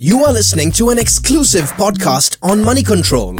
You are listening to an exclusive podcast on Money Control.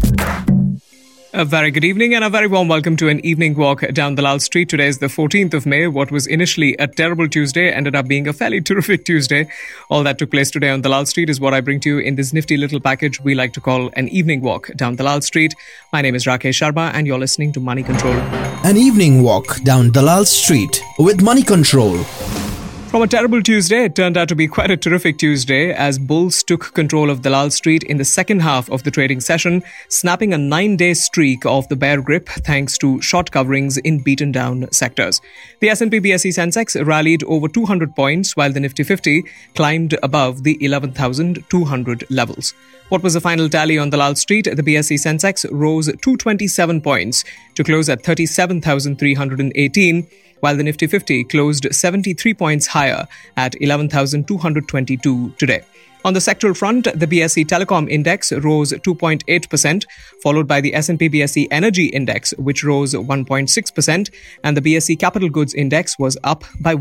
A very good evening and a very warm welcome to an evening walk down Dalal Street. Today is the 14th of May. What was initially a terrible Tuesday ended up being a fairly terrific Tuesday. All that took place today on Dalal Street is what I bring to you in this nifty little package we like to call an evening walk down Dalal Street. My name is Rakesh Sharma and you're listening to Money Control. An evening walk down Dalal Street with Money Control. From a terrible Tuesday, it turned out to be quite a terrific Tuesday as bulls took control of Dalal Street in the second half of the trading session, snapping a 9-day streak of the bear grip thanks to short coverings in beaten down sectors. The S&P BSE Sensex rallied over 200 points while the Nifty 50 climbed above the 11,200 levels. What was the final tally on Dalal Street? The BSE Sensex rose 227 points to close at 37,318, while the Nifty 50 closed 73 points higher at 11,222 today. On the sectoral front, the BSE Telecom Index rose 2.8%, followed by the S&P BSE Energy Index, which rose 1.6%, and the BSE Capital Goods Index was up by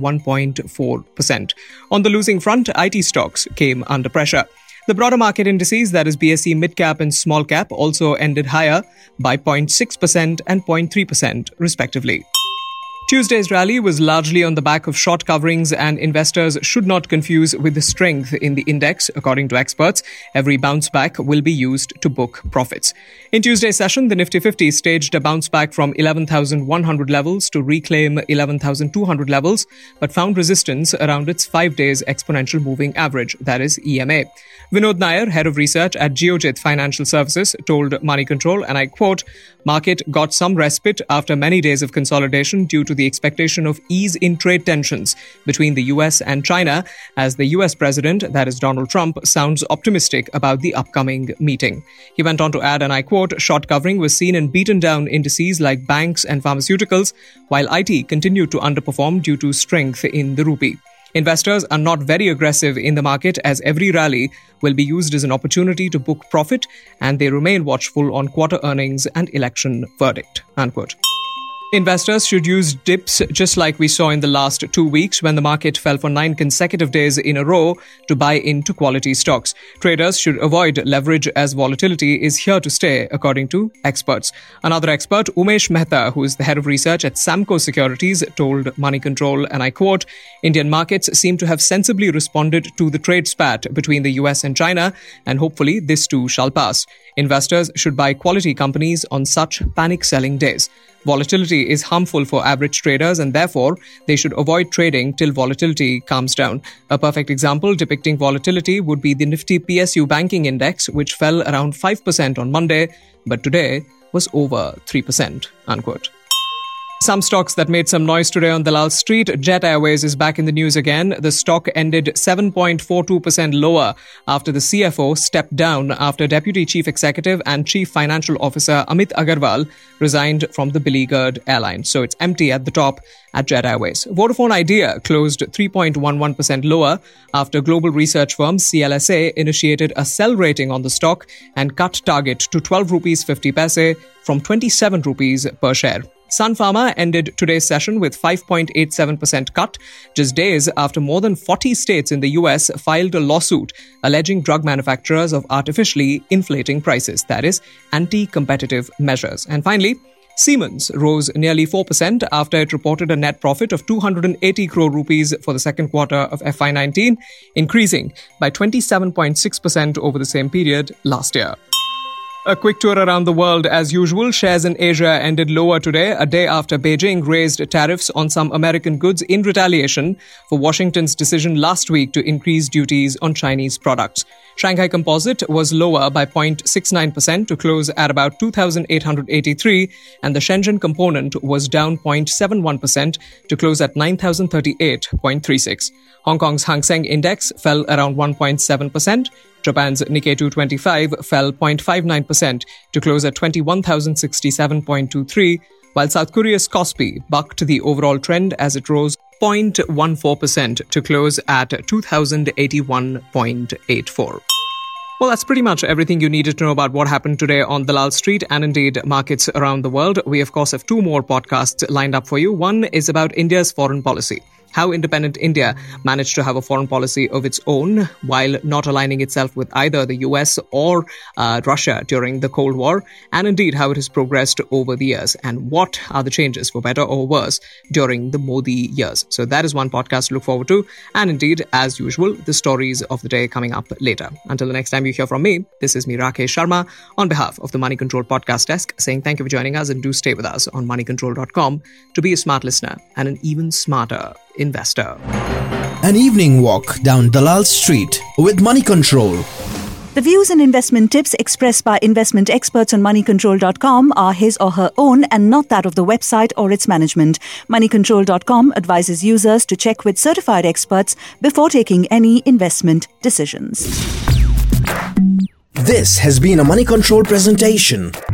1.4%. On the losing front, IT stocks came under pressure. The broader market indices, that is BSE Mid-Cap and Small-Cap, also ended higher by 0.6% and 0.3% respectively. Tuesday's rally was largely on the back of short coverings, and investors should not confuse with the strength in the index. According to experts, every bounce back will be used to book profits. In Tuesday's session, the Nifty 50 staged a bounce back from 11,100 levels to reclaim 11,200 levels, but found resistance around its 5 days exponential moving average, that is EMA. Vinod Nair, head of research at Geojit Financial Services, told Money Control, and I quote, "Market got some respite after many days of consolidation due to the expectation of ease in trade tensions between the US and China, as the US president, that is Donald Trump, sounds optimistic about the upcoming meeting." He went on to add, and I quote, "Short covering was seen in beaten down indices like banks and pharmaceuticals, while IT continued to underperform due to strength in the rupee. Investors are not very aggressive in the market as every rally will be used as an opportunity to book profit, and they remain watchful on quarter earnings and election verdict." Unquote. Investors should use dips just like we saw in the last 2 weeks when the market fell for 9 consecutive days in a row to buy into quality stocks. Traders should avoid leverage as volatility is here to stay, according to experts. Another expert, Umesh Mehta, who is the head of research at Samco Securities, told Money Control, and I quote, "Indian markets seem to have sensibly responded to the trade spat between the US and China, and hopefully this too shall pass. Investors should buy quality companies on such panic-selling days. Volatility is harmful for average traders and therefore they should avoid trading till volatility calms down." A perfect example depicting volatility would be the Nifty PSU Banking Index, which fell around 5% on Monday, but today was over 3%. Unquote. Some stocks that made some noise today on Dalal Street. Jet Airways is back in the news again. The stock ended 7.42% lower after the CFO stepped down after Deputy Chief Executive and Chief Financial Officer Amit Agarwal resigned from the beleaguered airline. So it's empty at the top at Jet Airways. Vodafone Idea closed 3.11% lower after global research firm CLSA initiated a sell rating on the stock and cut target to 12 rupees 50 paise from 27 rupees per share. Sun Pharma ended today's session with 5.87% cut, just days after more than 40 states in the US filed a lawsuit alleging drug manufacturers of artificially inflating prices, that is, anti-competitive measures. And finally, Siemens rose nearly 4% after it reported a net profit of 280 crore rupees for the second quarter of FY19, increasing by 27.6% over the same period last year. A quick tour around the world as usual. Shares in Asia ended lower today, a day after Beijing raised tariffs on some American goods in retaliation for Washington's decision last week to increase duties on Chinese products. Shanghai Composite was lower by 0.69% to close at about 2,883, and the Shenzhen Component was down 0.71% to close at 9,038.36. Hong Kong's Hang Seng Index fell around 1.7%. Japan's Nikkei 225 fell 0.59% to close at 21,067.23, while South Korea's Kospi bucked the overall trend as it rose 0.14% to close at 2,081.84. Well, that's pretty much everything you needed to know about what happened today on Dalal Street and indeed markets around the world. We, of course, have 2 more podcasts lined up for you. One is about India's foreign policy. how independent India managed to have a foreign policy of its own while not aligning itself with either the US or Russia during the Cold War, and indeed how it has progressed over the years, and what are the changes for better or worse during the Modi years. So that is one podcast to look forward to, and indeed, as usual, the stories of the day coming up later. Until the next time you hear from me, this is me, Rakesh Sharma, on behalf of the Money Control podcast desk, saying thank you for joining us, and do stay with us on moneycontrol.com to be a smart listener and an even smarter investor. An evening walk down Dalal Street with Money Control. The views and investment tips expressed by investment experts on moneycontrol.com are his or her own and not that of the website or its management. Moneycontrol.com advises users to check with certified experts before taking any investment decisions. This has been a Money Control presentation.